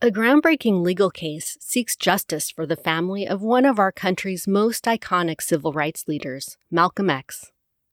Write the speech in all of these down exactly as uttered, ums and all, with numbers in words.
A groundbreaking legal case seeks justice for the family of one of our country's most iconic civil rights leaders, Malcolm X.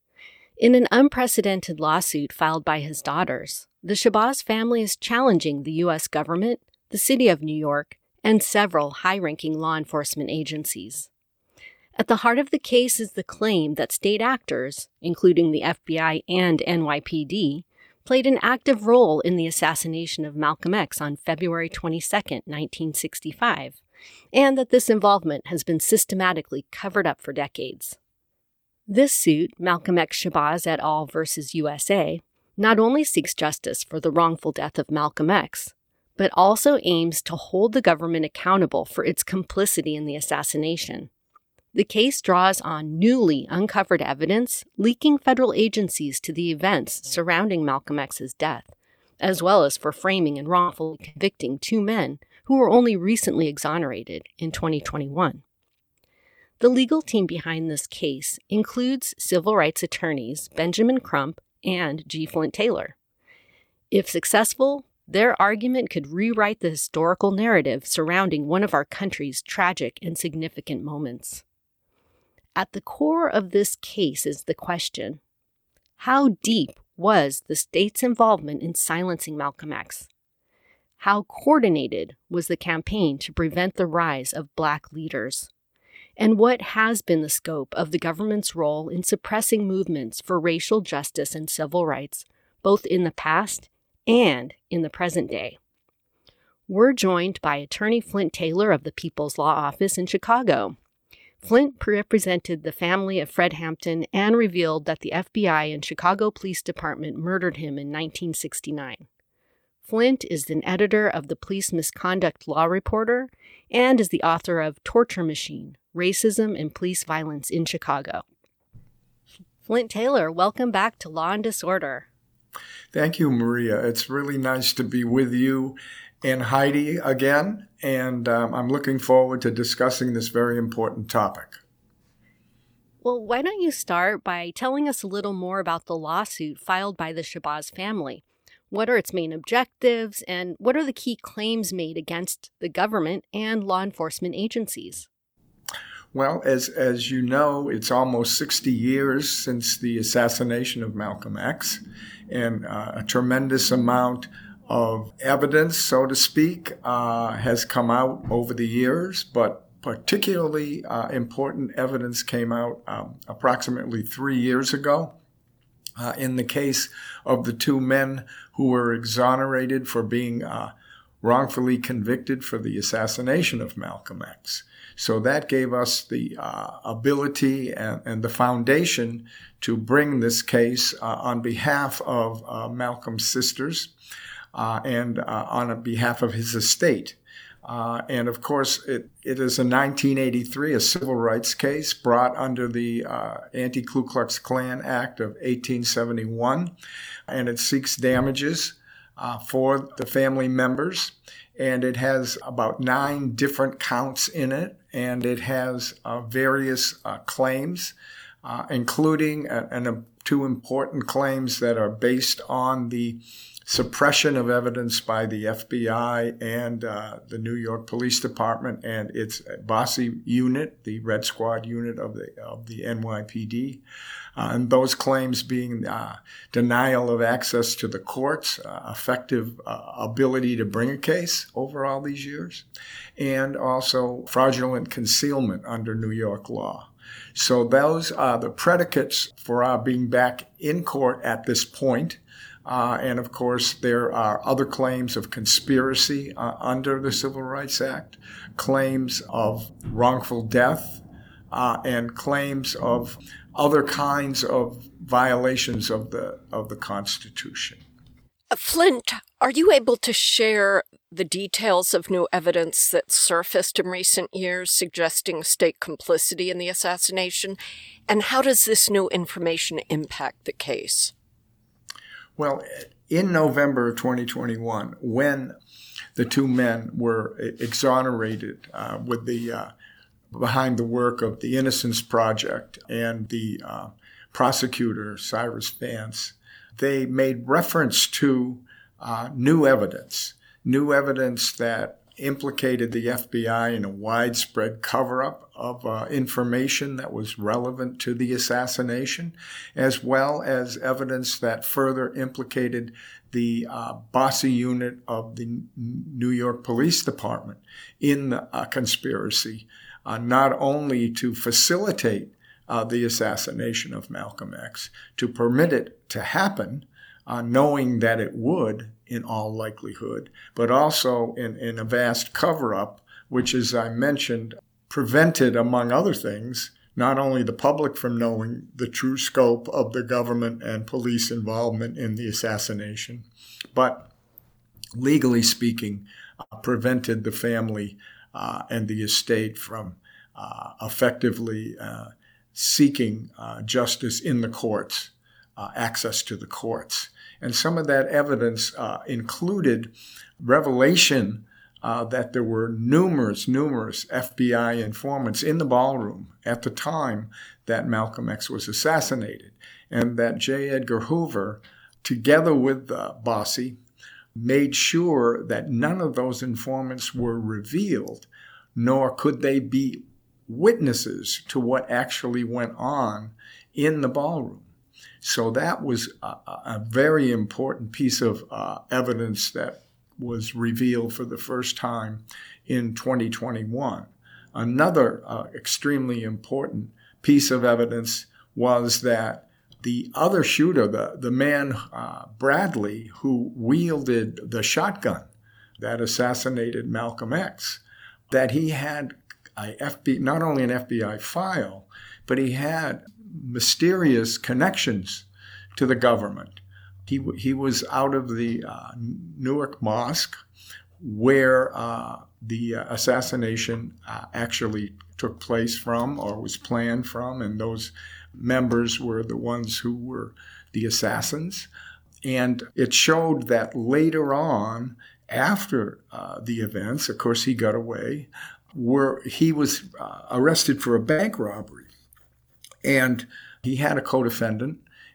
In an unprecedented lawsuit filed by his daughters, the Shabazz family is challenging the U S government, the city of New York, and several high-ranking law enforcement agencies. At the heart of the case is the claim that state actors, including the F B I and N Y P D, played an active role in the assassination of Malcolm X on February twenty-second, nineteen sixty-five, and that this involvement has been systematically covered up for decades. This suit, Malcolm X Shabazz et al. Versus U S A, not only seeks justice for the wrongful death of Malcolm X, but also aims to hold the government accountable for its complicity in the assassination. The case draws on newly uncovered evidence leaking federal agencies to the events surrounding Malcolm X's death, as well as for framing and wrongfully convicting two men who were only recently exonerated in twenty twenty-one. The legal team behind this case includes civil rights attorneys Benjamin Crump and G. Flint Taylor. If successful, their argument could rewrite the historical narrative surrounding one of our country's tragic and significant moments. At the core of this case is the question: how deep was the state's involvement in silencing Malcolm X? How coordinated was the campaign to prevent the rise of Black leaders? And what has been the scope of the government's role in suppressing movements for racial justice and civil rights, both in the past and in the present day? We're joined by attorney Flint Taylor of the People's Law Office in Chicago. Flint represented the family of Fred Hampton and revealed that the F B I and Chicago Police Department murdered him in nineteen sixty-nine. Flint is an editor of the Police Misconduct Law Reporter and is the author of Torture Machine: Racism and Police Violence in Chicago. Flint Taylor, welcome back to Law and Disorder. Thank you, Maria. It's really nice to be with you and Heidi again, and um, I'm looking forward to discussing this very important topic. Well, why don't you start by telling us a little more about the lawsuit filed by the Shabazz family? What are its main objectives, and what are the key claims made against the government and law enforcement agencies? Well, as as you know, it's almost sixty years since the assassination of Malcolm X, and uh, a tremendous amount of evidence, so to speak, uh, has come out over the years, but particularly uh, important evidence came out um, approximately three years ago uh, in the case of the two men who were exonerated for being uh, wrongfully convicted for the assassination of Malcolm X. So that gave us the uh, ability and, and the foundation to bring this case uh, on behalf of uh, Malcolm's sisters uh, and uh, on behalf of his estate. Uh, and of course, it, it is a nineteen eighty-three, a civil rights case brought under the uh, Anti-Ku Klux Klan Act of eighteen seventy-one, and it seeks damages uh, for the family members. And it has about nine different counts in it, and it has uh, various uh, claims, uh, including uh, and, uh, two important claims that are based on the suppression of evidence by the F B I and uh, the New York Police Department and its Bossie unit, the Red Squad unit of the of the N Y P D, uh, and those claims being uh, denial of access to the courts, uh, effective uh, ability to bring a case over all these years, and also fraudulent concealment under New York law. So those are the predicates for our being back in court at this point. Uh, and, of course, there are other claims of conspiracy uh, under the Civil Rights Act, claims of wrongful death, uh, and claims of other kinds of violations of the of the Constitution. Uh, Flint, are you able to share the details of new evidence that surfaced in recent years suggesting state complicity in the assassination? And how does this new information impact the case? Well, in November twenty twenty-one, when the two men were exonerated uh, with the uh, behind the work of the Innocence Project and the uh, prosecutor, Cyrus Vance, they made reference to uh, new evidence, new evidence that implicated the F B I in a widespread cover-up of uh, information that was relevant to the assassination, as well as evidence that further implicated the uh, Bossie unit of the New York Police Department in the uh, conspiracy, uh, not only to facilitate uh, the assassination of Malcolm X, to permit it to happen, uh, knowing that it would in all likelihood, but also in, in a vast cover-up, which, as I mentioned, prevented, among other things, not only the public from knowing the true scope of the government and police involvement in the assassination, but legally speaking, uh, prevented the family uh, and the estate from uh, effectively uh, seeking uh, justice in the courts, uh, access to the courts. And some of that evidence uh, included revelation uh, that there were numerous, numerous F B I informants in the ballroom at the time that Malcolm X was assassinated, and that J. Edgar Hoover, together with uh, Bossie, made sure that none of those informants were revealed, nor could they be witnesses to what actually went on in the ballroom. So that was a, a very important piece of uh, evidence that was revealed for the first time in twenty twenty-one. Another uh, extremely important piece of evidence was that the other shooter, the, the man uh, Bradley, who wielded the shotgun that assassinated Malcolm X, that he had a F B I, not only an F B I file, but he had mysterious connections to the government. He he was out of the uh, Newark Mosque, where uh, the uh, assassination uh, actually took place from, or was planned from, and those members were the ones who were the assassins. And it showed that later on, after uh, the events, of course he got away, where he was uh, arrested for a bank robbery. And he had a co-defendant,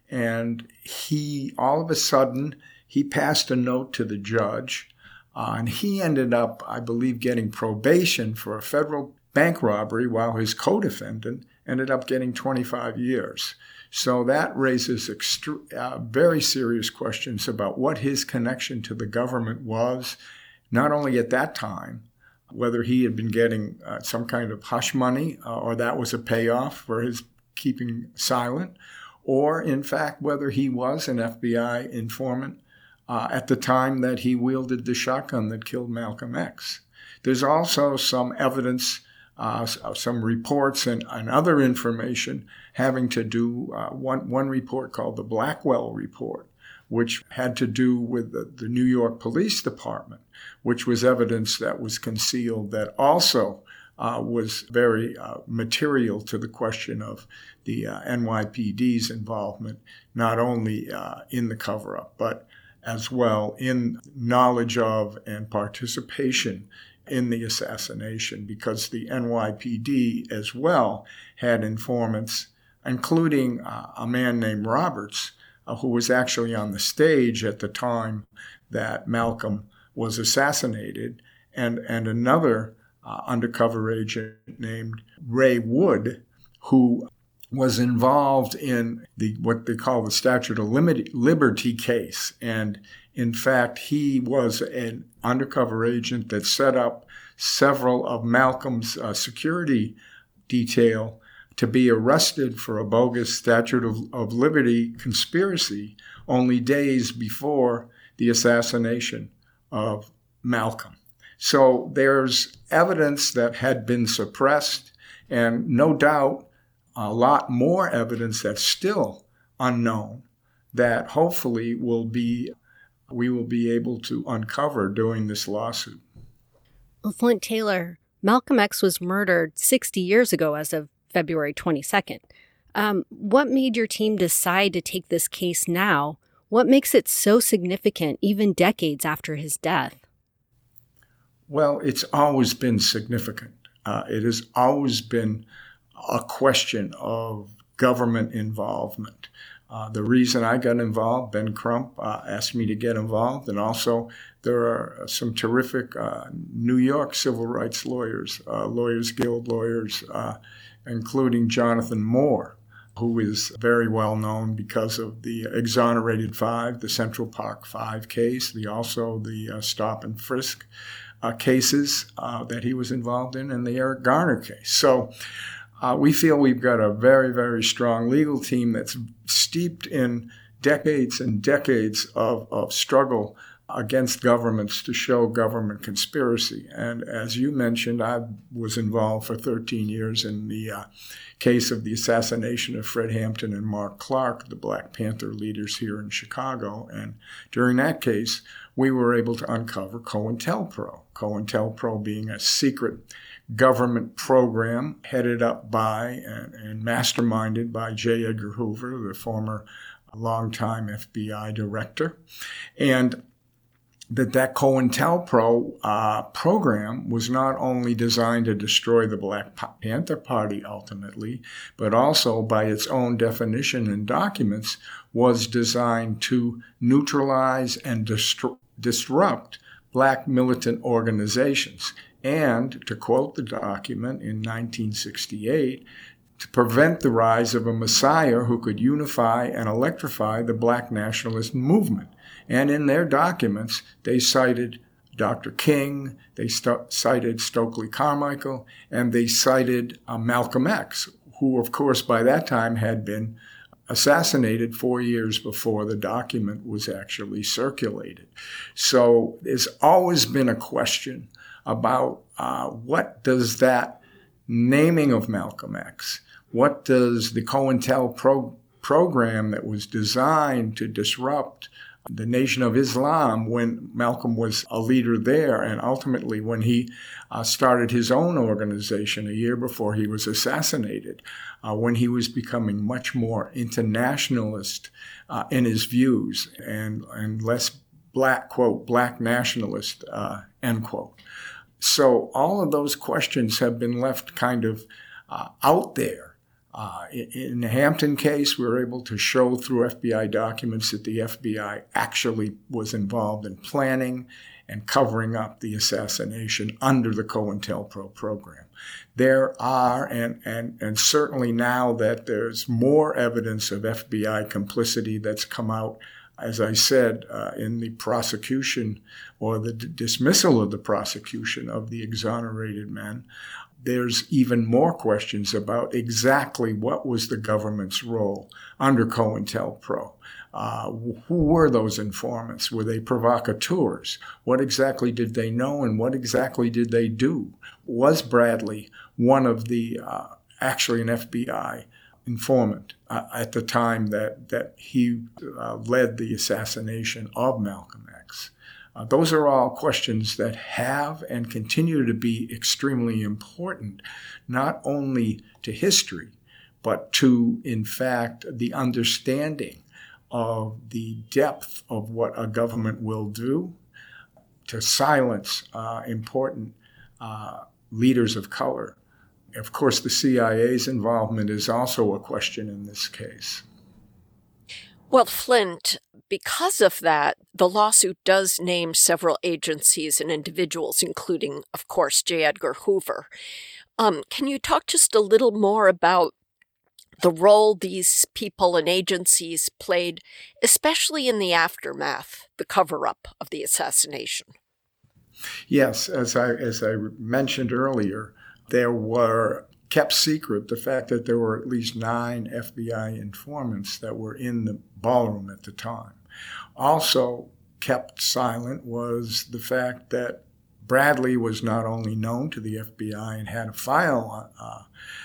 and he, all of a sudden, he passed a note to the judge, uh, and he ended up, I believe, getting probation for a federal bank robbery, while his co-defendant ended up getting twenty-five years. So that raises extre- uh, very serious questions about what his connection to the government was, not only at that time, whether he had been getting uh, some kind of hush money, uh, or that was a payoff for his keeping silent, or in fact whether he was an F B I informant uh, at the time that he wielded the shotgun that killed Malcolm X. There's also some evidence, uh, some reports and, and other information having to do, uh, one, one report called the Blackwell Report, which had to do with the, the New York Police Department, which was evidence that was concealed that also Uh, was very uh, material to the question of the uh, N Y P D's involvement, not only uh, in the cover-up, but as well in knowledge of and participation in the assassination, because the N Y P D as well had informants, including uh, a man named Roberts, uh, who was actually on the stage at the time that Malcolm was assassinated, and, and another Uh, undercover agent named Ray Wood, who was involved in the what they call the Statute of Liberty case. And in fact, he was an undercover agent that set up several of Malcolm's uh, security detail to be arrested for a bogus Statute of, of Liberty conspiracy only days before the assassination of Malcolm. So there's evidence that had been suppressed, and no doubt a lot more evidence that's still unknown that hopefully will be we will be able to uncover during this lawsuit. Well, Flint Taylor, Malcolm X was murdered sixty years ago as of February twenty-second. Um, what made your team decide to take this case now? What makes it so significant even decades after his death? Well, it's always been significant. Uh, it has always been a question of government involvement. Uh, the reason I got involved, Ben Crump uh, asked me to get involved, and also there are some terrific uh, New York civil rights lawyers, uh, Lawyers Guild lawyers, uh, including Jonathan Moore, who is very well known because of the Exonerated Five, the Central Park Five case, the also the uh, Stop and Frisk uh, cases uh, that he was involved in, and the Eric Garner case. So Uh, we feel we've got a very, very strong legal team that's steeped in decades and decades of, of struggle against governments to show government conspiracy. And as you mentioned, I was involved for thirteen years in the uh, case of the assassination of Fred Hampton and Mark Clark, the Black Panther leaders here in Chicago. And during that case, we were able to uncover COINTELPRO, COINTELPRO being a secret government program headed up by and, and masterminded by J. Edgar Hoover, the former longtime F B I director. And that that COINTELPRO uh, program was not only designed to destroy the Black Panther Party ultimately, but also by its own definition and documents was designed to neutralize and distru- disrupt Black militant organizations. And, to quote the document in nineteen sixty-eight, to prevent the rise of a messiah who could unify and electrify the Black nationalist movement. And in their documents, they cited Doctor King, they st- cited Stokely Carmichael, and they cited uh, Malcolm X, who, of course, by that time had been assassinated four years before the document was actually circulated. So there's always been a question about uh, what does that naming of Malcolm X, what does the COINTELPRO program that was designed to disrupt the Nation of Islam when Malcolm was a leader there, and ultimately when he uh, started his own organization a year before he was assassinated, uh, when he was becoming much more internationalist uh, in his views and, and less black, quote, black nationalist, uh, end quote. So all of those questions have been left kind of uh, out there. Uh, in, in the Hampton case, we were able to show through F B I documents that the F B I actually was involved in planning and covering up the assassination under the COINTELPRO program. There are, and, and, and certainly now that there's more evidence of F B I complicity that's come out, as I said, uh, in the prosecution or the d- dismissal of the prosecution of the exonerated men, there's even more questions about exactly what was the government's role under COINTELPRO. Uh, who were those informants? Were they provocateurs? What exactly did they know and what exactly did they do? Was Bradley one of the, uh, actually an F B I informant uh, at the time that, that he uh, led the assassination of Malcolm X? Uh, those are all questions that have and continue to be extremely important, not only to history, but to, in fact, the understanding of the depth of what a government will do to silence uh, important uh, leaders of color. Of course, the C I A's involvement is also a question in this case. Well, Flint, because of that, the lawsuit does name several agencies and individuals, including, of course, J. Edgar Hoover. Um, can you talk just a little more about the role these people and agencies played, especially in the aftermath, the cover-up of the assassination? Yes, as I as I mentioned earlier, there were kept secret the fact that there were at least nine F B I informants that were in the ballroom at the time. Also kept silent was the fact that Bradley was not only known to the F B I and had a file uh,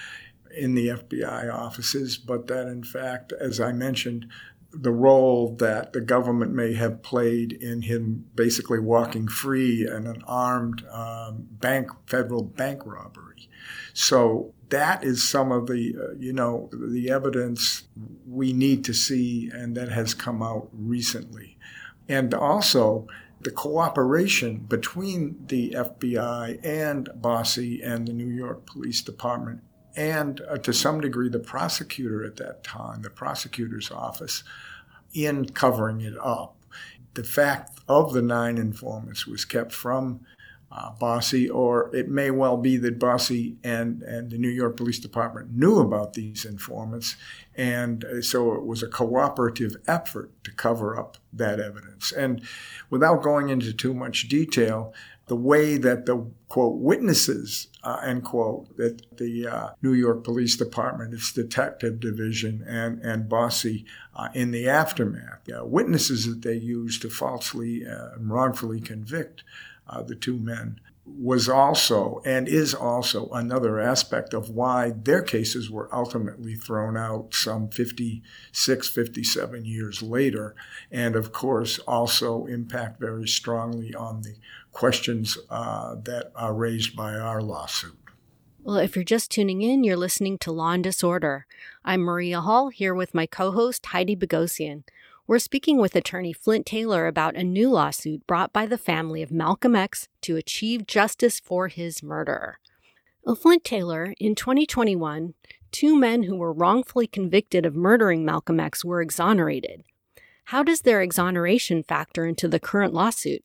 in the F B I offices, but that in fact, as I mentioned, the role that the government may have played in him basically walking free in an armed um, bank, federal bank robbery. So that is some of the, uh, you know, the evidence we need to see and that has come out recently. And also the cooperation between the F B I and Bossie and the New York Police Department and uh, to some degree the prosecutor at that time, the prosecutor's office, in covering it up. The fact of the nine informants was kept from uh, Bossie, or it may well be that Bossie and, and the New York Police Department knew about these informants, and so it was a cooperative effort to cover up that evidence. And without going into too much detail, the way that the, quote, witnesses, uh, end quote, that the uh, New York Police Department, its detective division, and, and Bossie uh, in the aftermath, uh, witnesses that they used to falsely uh, and wrongfully convict uh, the two men, was also and is also another aspect of why their cases were ultimately thrown out some fifty-six, fifty-seven years later, and of course also impact very strongly on the questions uh, that are raised by our lawsuit. Well, if you're just tuning in, you're listening to Law and Disorder. I'm Maria Hall, here with my co-host Heidi Bogosian. We're speaking with attorney Flint Taylor about a new lawsuit brought by the family of Malcolm X to achieve justice for his murderer. Well, Flint Taylor, in twenty twenty-one, two men who were wrongfully convicted of murdering Malcolm X were exonerated. How does their exoneration factor into the current lawsuit?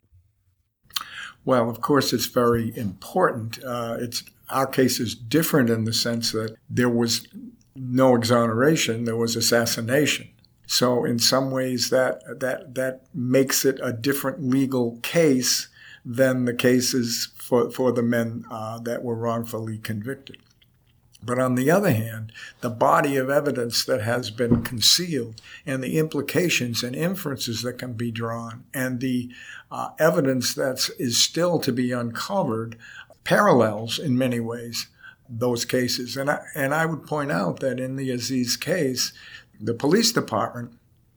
Well, of course, it's very important. Uh, it's our case is different in the sense that there was no exoneration, there was assassination. So in some ways that that that makes it a different legal case than the cases for, for the men uh, that were wrongfully convicted. But on the other hand, the body of evidence that has been concealed and the implications and inferences that can be drawn and the uh, evidence that is still to be uncovered parallels in many ways those cases. And I, and I would point out that in the Aziz case, the police department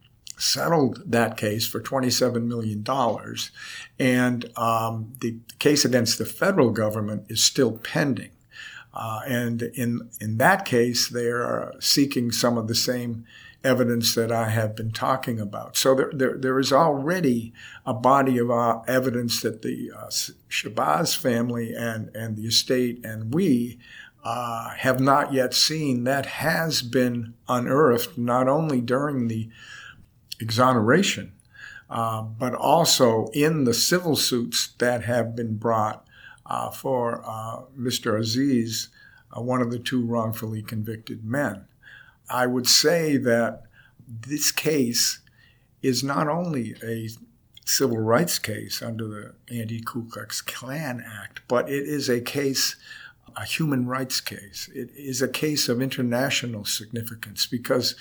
settled that case for twenty-seven million dollars, and um, the case against the federal government is still pending. Uh, and in in that case, they are seeking some of the same evidence that I have been talking about. So there there, there is already a body of uh, evidence that the uh, Shabazz family and, and the estate and we uh, have not yet seen that has been unearthed, not only during the exoneration, uh, but also in the civil suits that have been brought Uh, for uh, Mister Aziz, uh, one of the two wrongfully convicted men. I would say that this case is not only a civil rights case under the Anti-Ku Klux Klan Act, but it is a case, a human rights case. It is a case of international significance because,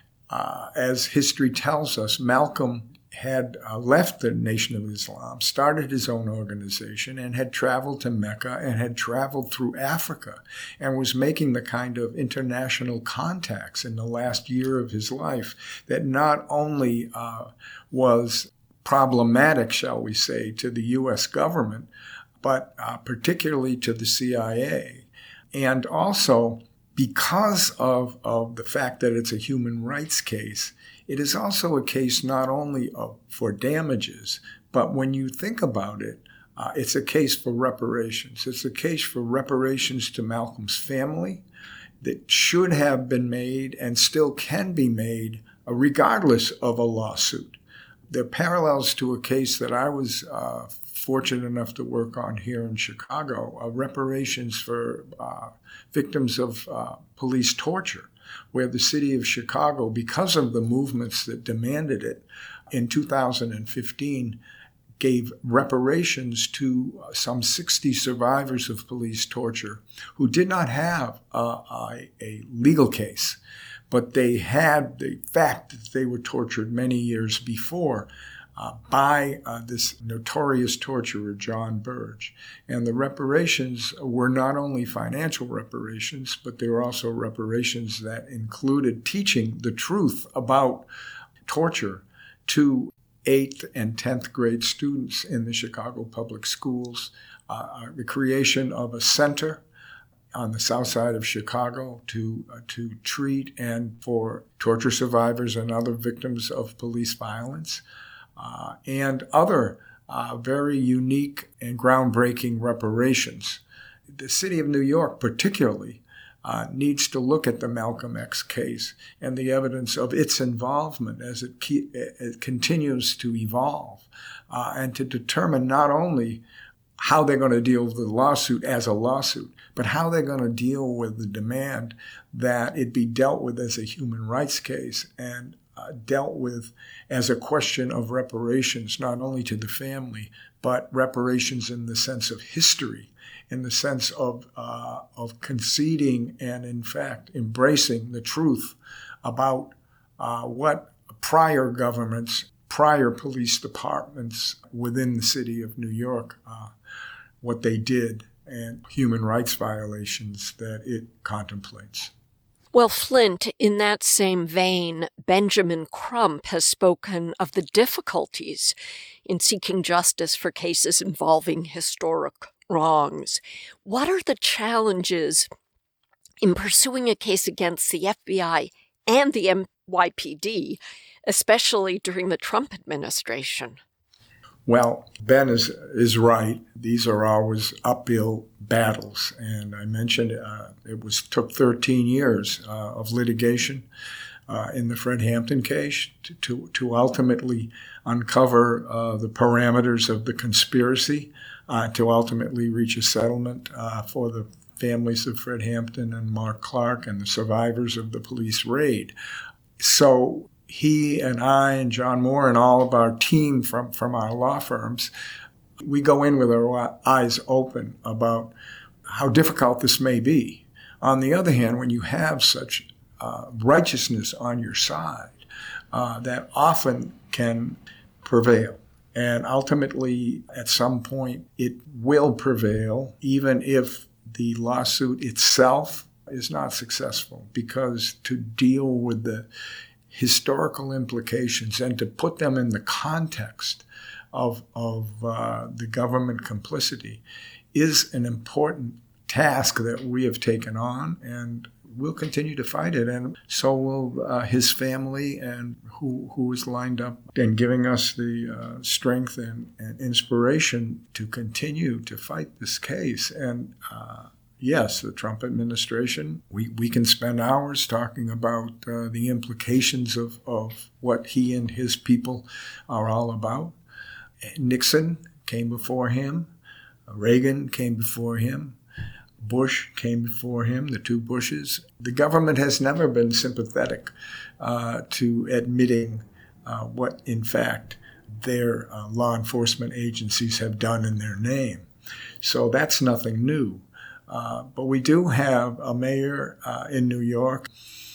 uh, as history tells us, Malcolm had uh, left the Nation of Islam, started his own organization, and had traveled to Mecca and had traveled through Africa and was making the kind of international contacts in the last year of his life that not only uh, was problematic, shall we say, to the U S government, but uh, particularly to the C I A. And also, because of, of the fact that it's a human rights case, it is also a case not only of, for damages, but when you think about it, uh, it's a case for reparations. It's a case for reparations to Malcolm's family that should have been made and still can be made uh, regardless of a lawsuit. They're parallels to a case that I was uh, fortunate enough to work on here in Chicago, uh, reparations for uh, victims of uh, police torture, where the city of Chicago, because of the movements that demanded it in two thousand fifteen, gave reparations to some sixty survivors of police torture who did not have a, a, a legal case, but they had the fact that they were tortured many years before uh, by uh, this notorious torturer, John Burge. And the reparations were not only financial reparations, but they were also reparations that included teaching the truth about torture to eighth and tenth grade students in the Chicago public schools, uh, the creation of a center on the south side of Chicago to uh, to treat and for torture survivors and other victims of police violence, uh, and other uh, very unique and groundbreaking reparations. The city of New York particularly uh, needs to look at the Malcolm X case and the evidence of its involvement as it, ke- it continues to evolve, uh, and to determine not only how they're going to deal with the lawsuit as a lawsuit, but how they're going to deal with the demand that it be dealt with as a human rights case and uh, dealt with as a question of reparations, not only to the family, but reparations in the sense of history, in the sense of uh, of conceding and, in fact, embracing the truth about uh, what prior governments, prior police departments within the city of New York, uh, what they did and human rights violations that it contemplates. Well, Flint, in that same vein, Benjamin Crump has spoken of the difficulties in seeking justice for cases involving historic wrongs. What are the challenges in pursuing a case against the F B I and the N Y P D, especially during the Trump administration? Well, Ben is is right. These are always uphill battles, and I mentioned uh, it was took thirteen years uh, of litigation uh, in the Fred Hampton case to to, to ultimately uncover uh, the parameters of the conspiracy, uh, to ultimately reach a settlement uh, for the families of Fred Hampton and Mark Clark and the survivors of the police raid. So he and I and John Moore and all of our team from, from our law firms, we go in with our eyes open about how difficult this may be. On the other hand, when you have such uh, righteousness on your side, uh, that often can prevail. And ultimately, at some point, it will prevail, even if the lawsuit itself is not successful, because to deal with the historical implications and to put them in the context of, of uh, the government complicity is an important task that we have taken on, and we'll continue to fight it. And so will uh, his family, and who who is lined up and giving us the uh, strength and, and inspiration to continue to fight this case. And uh, yes, the Trump administration, we, we can spend hours talking about uh, the implications of, of what he and his people are all about. Nixon came before him. Reagan came before him. Bush came before him, the two Bushes. The government has never been sympathetic uh, to admitting uh, what, in fact, their uh, law enforcement agencies have done in their name. So that's nothing new. Uh, but we do have a mayor uh, in New York,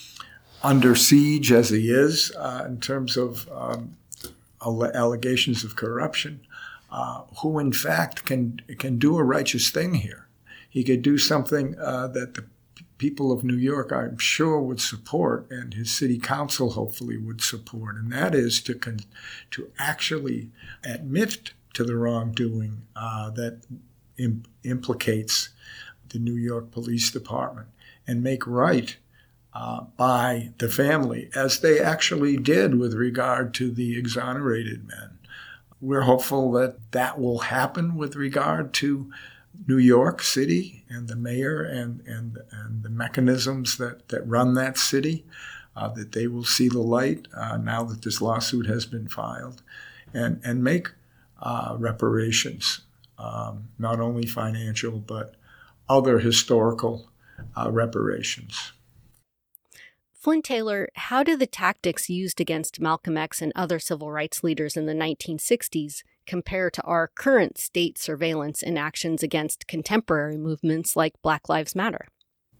under siege as he is uh, in terms of um, allegations of corruption, uh, who in fact can can do a righteous thing here. He could do something uh, that the people of New York, I'm sure, would support, and his city council hopefully would support, and that is to con- to actually admit to the wrongdoing uh, that im- implicates the New York Police Department and make right uh, by the family, as they actually did with regard to the exonerated men. We're hopeful that that will happen with regard to New York City and the mayor and, and, and the mechanisms that, that run that city, uh, that they will see the light uh, now that this lawsuit has been filed, and, and make uh, reparations, um, not only financial, but other historical uh, reparations. Flint Taylor, how do the tactics used against Malcolm X and other civil rights leaders in the nineteen sixties compare to our current state surveillance and actions against contemporary movements like Black Lives Matter?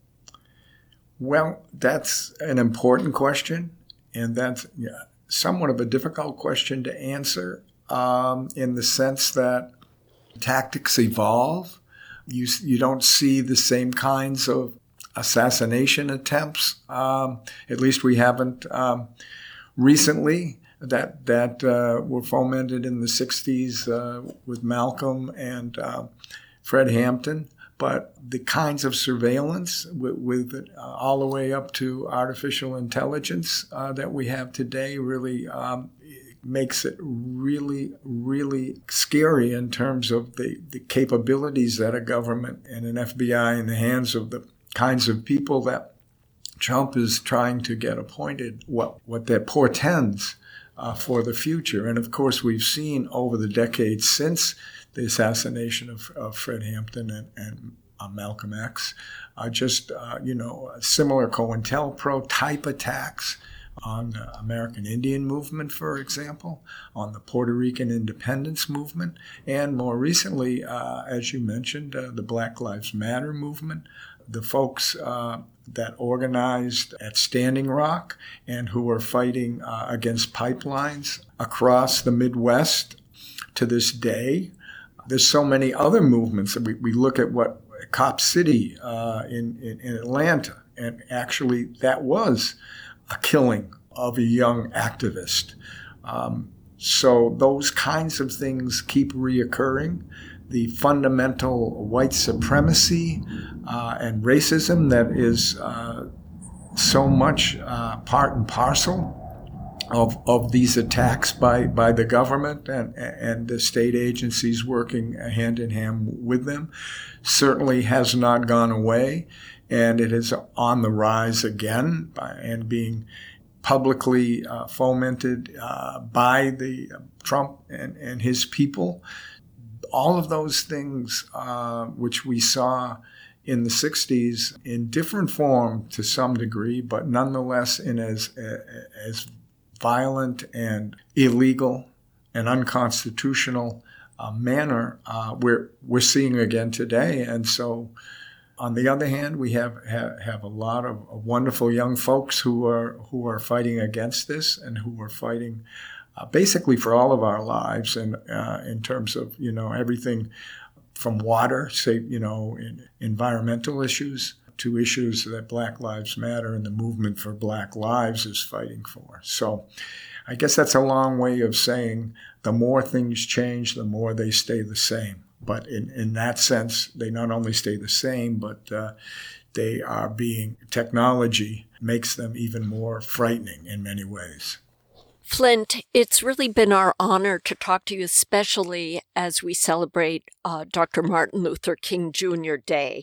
Well, that's an important question, and that's yeah, somewhat of a difficult question to answer um, in the sense that tactics evolve. You, you don't see the same kinds of assassination attempts. Um, at least we haven't um, recently. That that uh, were fomented in the sixties uh, with Malcolm and uh, Fred Hampton. But the kinds of surveillance with, with uh, all the way up to artificial intelligence uh, that we have today really um, makes it really, really scary in terms of the, the capabilities that a government and an F B I in the hands of the kinds of people that Trump is trying to get appointed, what, what that portends uh, for the future. And of course, we've seen over the decades since the assassination of, of Fred Hampton and, and uh, Malcolm X, uh, just, uh, you know, similar COINTELPRO type attacks on the American Indian movement, for example, on the Puerto Rican independence movement, and more recently, uh, as you mentioned, uh, the Black Lives Matter movement, the folks uh, that organized at Standing Rock and who are fighting uh, against pipelines across the Midwest to this day. There's so many other movements that we, we look at what Cop City uh, in, in, in Atlanta, and actually that was a killing of a young activist. Um, so those kinds of things keep reoccurring. The fundamental white supremacy uh, and racism that is uh, so much uh, part and parcel of of these attacks by, by the government and, and the state agencies working hand in hand with them certainly has not gone away, and it is on the rise again by, and being publicly uh, fomented uh, by the uh, Trump and, and his people. All of those things uh, which we saw in the sixties in different form to some degree, but nonetheless in as as violent and illegal and unconstitutional uh, manner, uh, we're we're seeing again today. And so, on the other hand, we have have, have a lot of, of wonderful young folks who are who are fighting against this and who are fighting uh, basically for all of our lives, and uh, in terms of you know everything from water, say you know in environmental issues, to issues that Black Lives Matter and the movement for Black lives is fighting for. So I guess that's a long way of saying the more things change, the more they stay the same. But in, in that sense, they not only stay the same, but uh, they are being, technology makes them even more frightening in many ways. Flint, it's really been our honor to talk to you, especially as we celebrate uh, Doctor Martin Luther King Junior Day.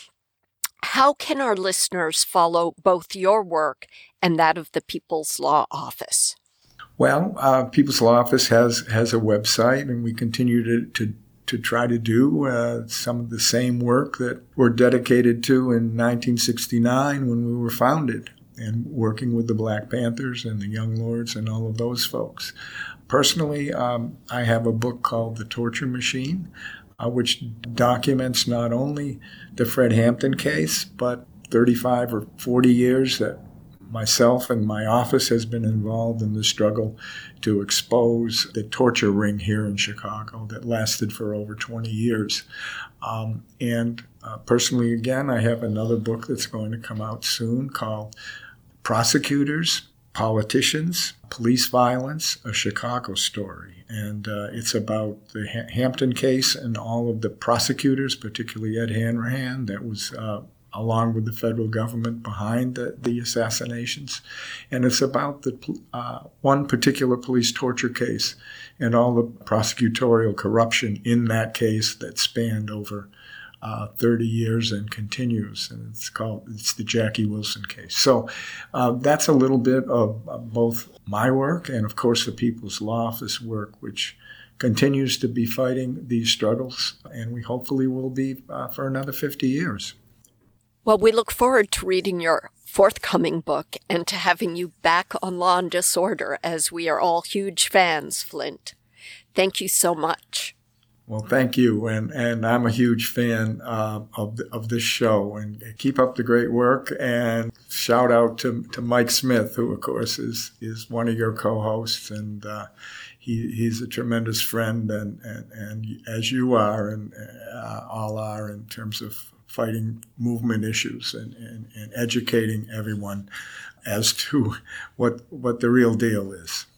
How can our listeners follow both your work and that of the People's Law Office? Well, uh, People's Law Office has has a website, and we continue to to, to try to do uh, some of the same work that we're dedicated to in nineteen sixty-nine when we were founded, and working with the Black Panthers and the Young Lords and all of those folks. Personally, um, I have a book called The Torture Machine, Uh, which documents not only the Fred Hampton case, but thirty-five or forty years that myself and my office has been involved in the struggle to expose the torture ring here in Chicago that lasted for over twenty years. Um, and uh, personally, again, I have another book that's going to come out soon called Prosecutors, Politicians, Police Violence, A Chicago Story. And uh, it's about the ha- Hampton case and all of the prosecutors, particularly Ed Hanrahan, that was uh, along with the federal government behind the, the assassinations. And it's about the uh, one particular police torture case and all the prosecutorial corruption in that case that spanned over Uh, thirty years and continues, and it's called it's the Jackie Wilson case. So uh, that's a little bit of, of both my work and, of course, the People's Law Office work, which continues to be fighting these struggles, and we hopefully will be uh, for another fifty years. Well, we look forward to reading your forthcoming book and to having you back on Law and Disorder, as we are all huge fans, Flint. Thank you so much. Well, thank you, and, and I'm a huge fan uh, of the, of this show, and keep up the great work, and shout out to, to Mike Smith, who, of course, is, is one of your co-hosts, and uh, he he's a tremendous friend, and, and, and as you are, and uh, all are, in terms of fighting movement issues and, and, and educating everyone as to what what the real deal is.